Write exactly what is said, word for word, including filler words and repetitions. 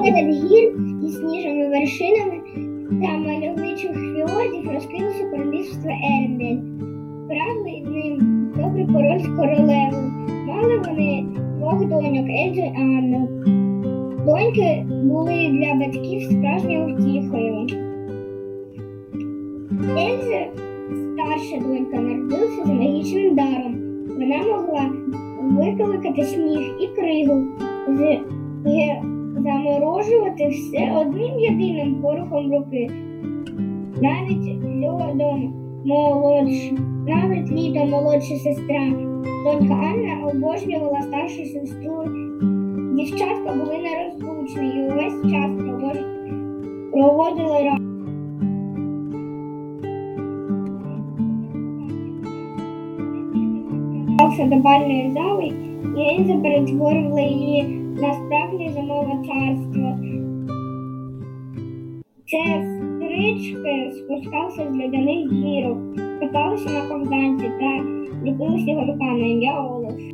Серед гір із сніжними вершинами та мальовничих фіордів розкинулося королівство Ерендель. Правили ним добрий король з королевою. Мали вони двох доньок Ельзу і Анну. Доньки були для батьків справжньою втіхою. Ельза, старша донька, народилася з магічним даром. Вона могла викликати сніг і кригу, з... і заморожувати все одним єдиним порухом руки. Навіть льодом молодш... навіть літом молодша сестра, донька Анна, обожнювала старшу сестру. Дівчатка були нерозлучні і увесь час проводили разом. До бальної зали, і Ельза перетворила її на справжнє зимове царство. Сестрички спускалися з льодяних гірок, каталися на ковзанці та ліпили снігурка на ім'я Олаф.